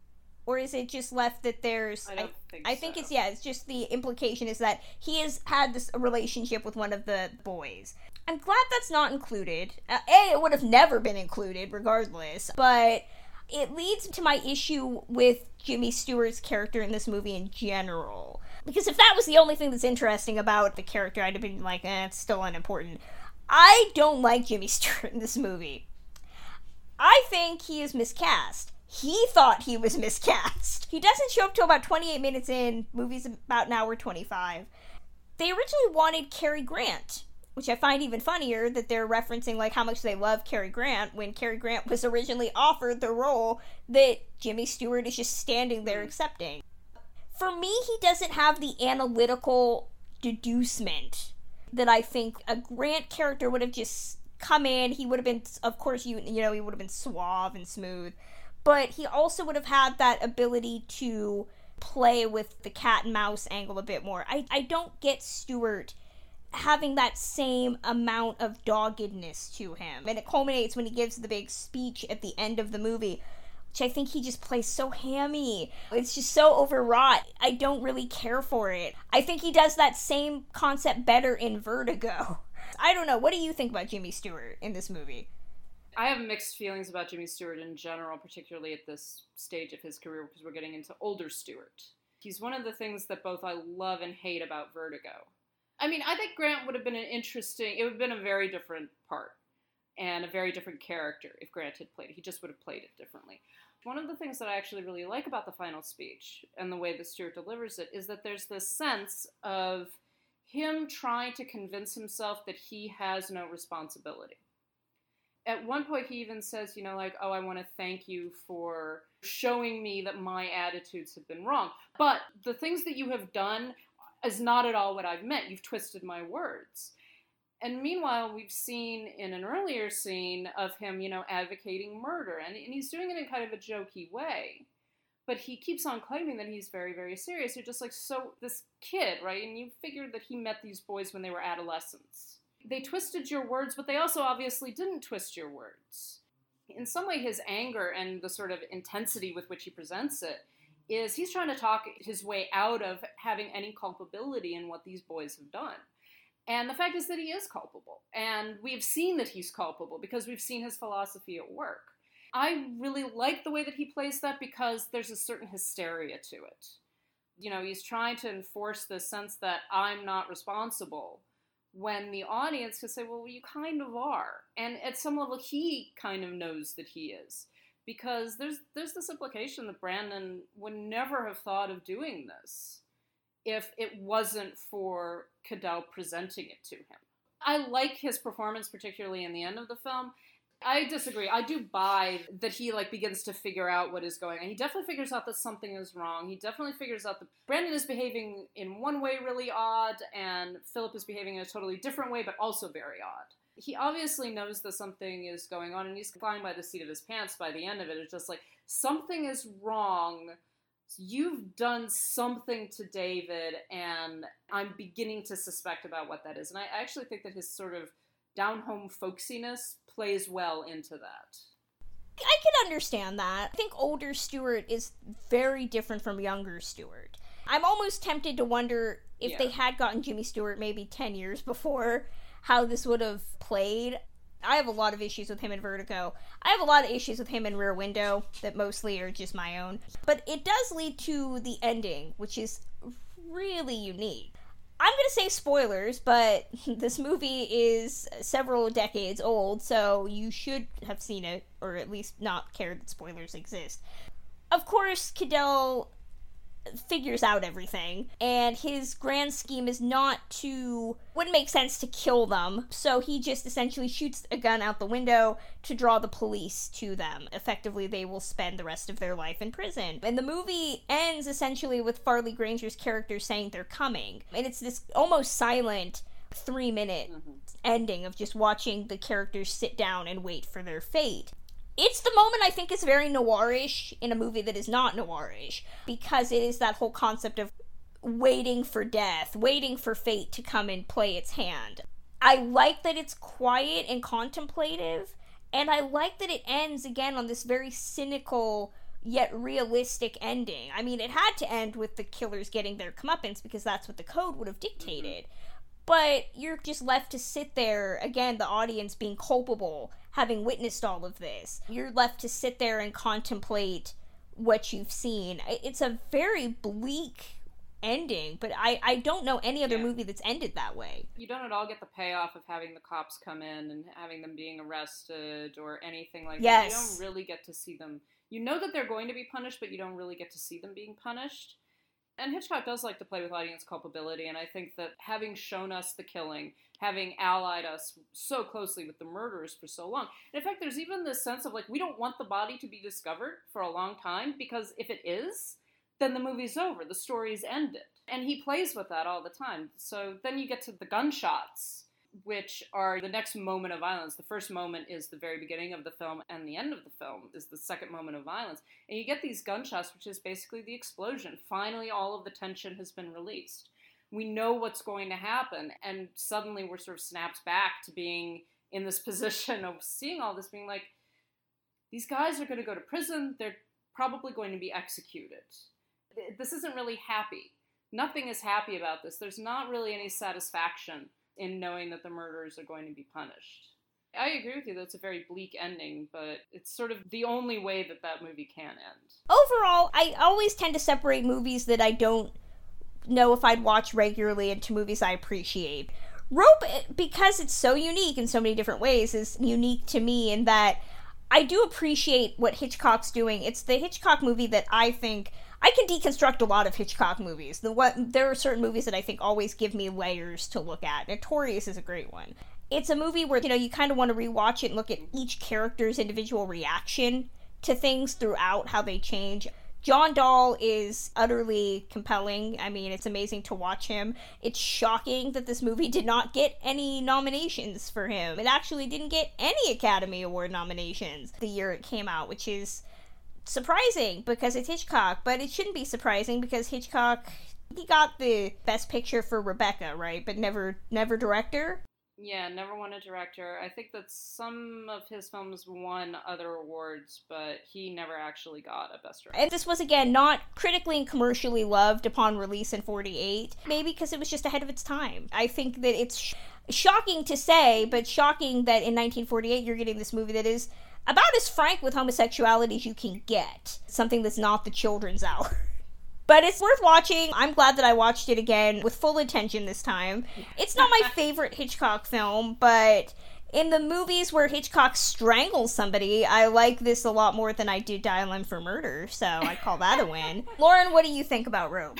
Or is it just left that there's... I think it's just the implication is that he has had this relationship with one of the boys. I'm glad that's not included. It would have never been included, regardless. But it leads to my issue with Jimmy Stewart's character in this movie in general. Because if that was the only thing that's interesting about the character, I'd have been like, it's still unimportant. I don't like Jimmy Stewart in this movie. I think he is miscast. He thought he was miscast. He doesn't show up till about 28 minutes in. Movie's about an hour 25. They originally wanted Cary Grant, which I find even funnier that they're referencing like how much they love Cary Grant when Cary Grant was originally offered the role that Jimmy Stewart is just standing there accepting. For me, he doesn't have the analytical deducement that I think a Grant character would have just come in. He would have been, of course, he would have been suave and smooth, but he also would have had that ability to play with the cat and mouse angle a bit more. I don't get Stewart having that same amount of doggedness to him, and it culminates when he gives the big speech at the end of the movie, which I think he just plays so hammy. It's just so overwrought. I don't really care for it. I think he does that same concept better in Vertigo. I don't know. What do you think about Jimmy Stewart in this movie? I have mixed feelings about Jimmy Stewart in general, particularly at this stage of his career, because we're getting into older Stewart. He's one of the things that both I love and hate about Vertigo. I mean, I think Grant would have been it would have been a very different part and a very different character if Grant had played it. He just would have played it differently. One of the things that I actually really like about the final speech and the way that Stewart delivers it is that there's this sense of him trying to convince himself that he has no responsibility. At one point, he even says, oh, I want to thank you for showing me that my attitudes have been wrong. But the things that you have done is not at all what I've meant. You've twisted my words. And meanwhile, we've seen in an earlier scene of him, advocating murder. And he's doing it in kind of a jokey way. But he keeps on claiming that he's very, very serious. You're just like, so this kid, right? And you figured that he met these boys when they were adolescents. They twisted your words, but they also obviously didn't twist your words. In some way, his anger and the sort of intensity with which he presents it is he's trying to talk his way out of having any culpability in what these boys have done. And the fact is that he is culpable. And we've seen that he's culpable because we've seen his philosophy at work. I really like the way that he plays that because there's a certain hysteria to it. He's trying to enforce this sense that I'm not responsible, when the audience could say, well, you kind of are. And at some level, he kind of knows that he is. Because there's this implication that Brandon would never have thought of doing this if it wasn't for Cadell presenting it to him. I like his performance, particularly in the end of the film. I disagree. I do buy that he begins to figure out what is going on. He definitely figures out that something is wrong. He definitely figures out that Brandon is behaving in one way really odd, and Philip is behaving in a totally different way, but also very odd. He obviously knows that something is going on, and he's flying by the seat of his pants by the end of it. It's just like, something is wrong. You've done something to David, and I'm beginning to suspect about what that is. And I actually think that his sort of down-home folksiness plays well into that. I can understand that. I think older Stewart is very different from younger Stewart. I'm almost tempted to wonder if they had gotten Jimmy Stewart maybe 10 years before, how this would have played. I have a lot of issues with him in Vertigo. I have a lot of issues with him in Rear Window that mostly are just my own. But it does lead to the ending, which is really unique. I'm going to say spoilers, but this movie is several decades old, so you should have seen it, or at least not care that spoilers exist. Of course, Cadell figures out everything, and his grand scheme is wouldn't make sense to kill them, so he just essentially shoots a gun out the window to draw the police to them. Effectively, they will spend the rest of their life in prison. And the movie ends essentially with Farley Granger's character saying they're coming, and it's this almost silent 3-minute ending of just watching the characters sit down and wait for their fate. It's the moment I think is very noirish in a movie that is not noirish, because it is that whole concept of waiting for death, waiting for fate to come and play its hand. I like that it's quiet and contemplative, and I like that it ends again on this very cynical yet realistic ending. I mean, it had to end with the killers getting their comeuppance because that's what the code would have dictated. But you're just left to sit there, again, the audience being culpable, having witnessed all of this. You're left to sit there and contemplate what you've seen. It's a very bleak ending, but I don't know any other movie that's ended that way. You don't at all get the payoff of having the cops come in and having them being arrested or anything like that. You don't really get to see them. You know that they're going to be punished, but you don't really get to see them being punished. And Hitchcock does like to play with audience culpability, and I think that having shown us the killing, having allied us so closely with the murderers for so long. And in fact, there's even this sense of, like, we don't want the body to be discovered for a long time, because if it is, then the movie's over. The story's ended. And he plays with that all the time. So then you get to the gunshots, which are the next moment of violence. The first moment is the very beginning of the film, and the end of the film is the second moment of violence. And you get these gunshots, which is basically the explosion. Finally, all of the tension has been released. We know what's going to happen, and suddenly we're sort of snapped back to being in this position of seeing all this, being like, these guys are going to go to prison, they're probably going to be executed. This isn't really happy. Nothing is happy about this. There's not really any satisfaction in knowing that the murderers are going to be punished. I agree with you that it's a very bleak ending, but it's sort of the only way that that movie can end. Overall, I always tend to separate movies that I don't know if I'd watch regularly into movies I appreciate. Rope, because it's so unique in so many different ways, is unique to me in that I do appreciate what Hitchcock's doing. It's the Hitchcock movie that I think I can deconstruct a lot of Hitchcock movies. There are certain movies that I think always give me layers to look at. Notorious is a great one. It's a movie where, you kind of want to rewatch it and look at each character's individual reaction to things throughout, how they change. John Dahl is utterly compelling. I mean, it's amazing to watch him. It's shocking that this movie did not get any nominations for him. It actually didn't get any Academy Award nominations the year it came out, which is surprising because it's Hitchcock, but it shouldn't be surprising because Hitchcock, he got the Best Picture for Rebecca, right? But never director? Yeah, never won a director. I think that some of his films won other awards, but he never actually got a Best Director. And this was, again, not critically and commercially loved upon release in 1948, maybe because it was just ahead of its time. I think that it's shocking to say, but shocking that in 1948 you're getting this movie that is about as frank with homosexuality as you can get. Something that's not The Children's Hour. But it's worth watching. I'm glad that I watched it again with full attention this time. It's not my favorite Hitchcock film, but in the movies where Hitchcock strangles somebody, I like this a lot more than I do Dial M for Murder, so I call that a win. Lauren, what do you think about Rope?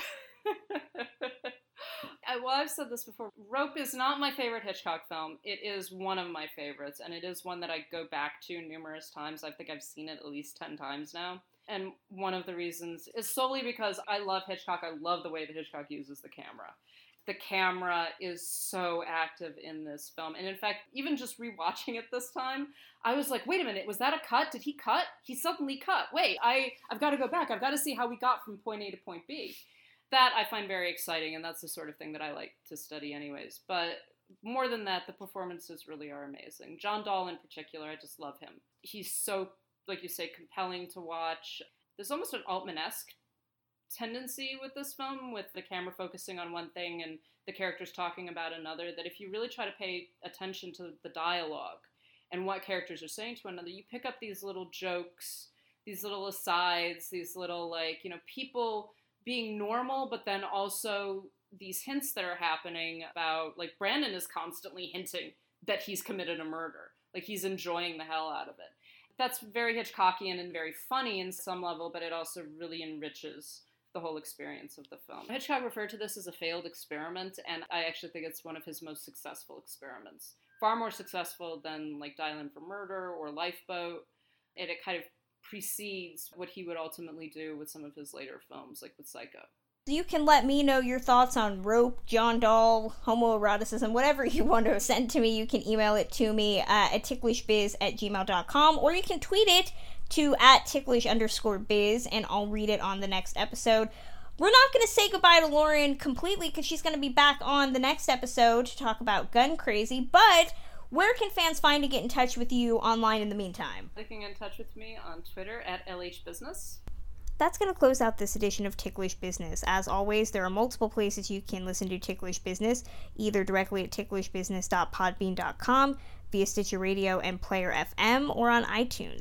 Well, I've said this before. Rope is not my favorite Hitchcock film. It is one of my favorites, and it is one that I go back to numerous times. I think I've seen it at least 10 times now. And one of the reasons is solely because I love Hitchcock. I love the way that Hitchcock uses the camera. The camera is so active in this film. And in fact, even just rewatching it this time, I was like, wait a minute, was that a cut? Did he cut? He suddenly cut. Wait, I've got to go back. I've got to see how we got from point A to point B. That I find very exciting, and that's the sort of thing that I like to study anyways. But more than that, the performances really are amazing. John Dahl in particular, I just love him. He's so, like you say, compelling to watch. There's almost an Altman-esque tendency with this film, with the camera focusing on one thing and the characters talking about another, that if you really try to pay attention to the dialogue and what characters are saying to one another, you pick up these little jokes, these little asides, these little, people being normal, but then also these hints that are happening about, Brandon is constantly hinting that he's committed a murder. He's enjoying the hell out of it. That's very Hitchcockian and very funny in some level, but it also really enriches the whole experience of the film. Hitchcock referred to this as a failed experiment, and I actually think it's one of his most successful experiments. Far more successful than, Dial M for Murder or Lifeboat. It kind of precedes what he would ultimately do with some of his later films, like with Psycho. You can let me know your thoughts on Rope, John Dahl, homoeroticism, whatever you want to send to me. You can email it to me at ticklishbiz@gmail.com, or you can tweet it to @ticklish_biz, and I'll read it on the next episode. We're not going to say goodbye to Lauren completely, because she's going to be back on the next episode to talk about Gun Crazy, but where can fans find to get in touch with you online in the meantime? They can get in touch with me on Twitter @LHBusiness. That's going to close out this edition of Ticklish Business. As always, there are multiple places you can listen to Ticklish Business, either directly at ticklishbusiness.podbean.com, via Stitcher Radio and Player FM, or on iTunes. If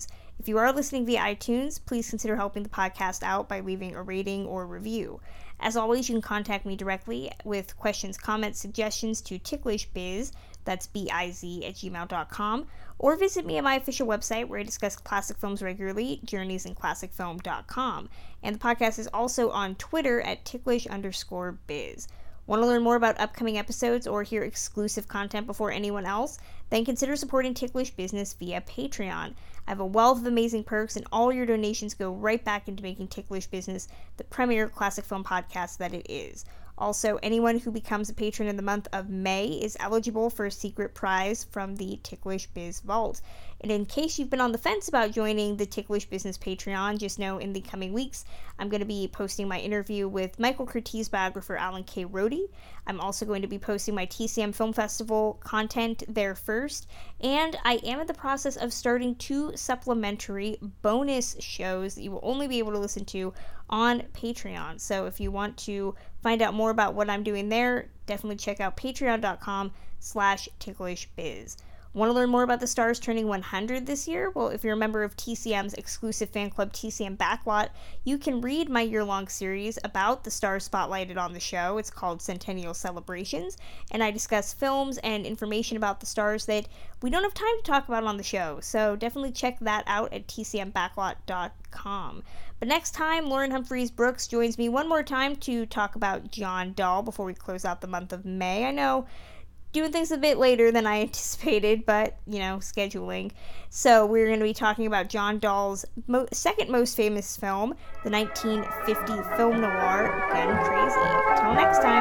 If you are listening via iTunes, please consider helping the podcast out by leaving a rating or review. As always, you can contact me directly with questions, comments, suggestions to TicklishBiz, that's biz @gmail.com, or visit me at my official website where I discuss classic films regularly, journeysinclassicfilm.com. And the podcast is also on Twitter at ticklish_biz. Want to learn more about upcoming episodes or hear exclusive content before anyone else? Then consider supporting Ticklish Business via Patreon. I have a wealth of amazing perks, and all your donations go right back into making Ticklish Business the premier classic film podcast that it is. Also, anyone who becomes a patron in the month of May is eligible for a secret prize from the Ticklish Biz Vault. And in case you've been on the fence about joining the Ticklish Business Patreon, just know in the coming weeks, I'm going to be posting my interview with Michael Curtiz biographer Alan K. Rohde. I'm also going to be posting my TCM Film Festival content there first. And I am in the process of starting 2 supplementary bonus shows that you will only be able to listen to on Patreon. So if you want to find out more about what I'm doing there, definitely check out patreon.com/ticklishbiz. Want to learn more about the stars turning 100 this year? Well, if you're a member of TCM's exclusive fan club, TCM Backlot, you can read my year-long series about the stars spotlighted on the show. It's called Centennial Celebrations, and I discuss films and information about the stars that we don't have time to talk about on the show, so definitely check that out at tcmbacklot.com. But next time, Lauren Humphreys Brooks joins me one more time to talk about John Dahl before we close out the month of May. I know, doing things a bit later than I anticipated, but, scheduling. So we're going to be talking about John Dahl's second most famous film, the 1950 film noir, Gun Crazy. Till next time.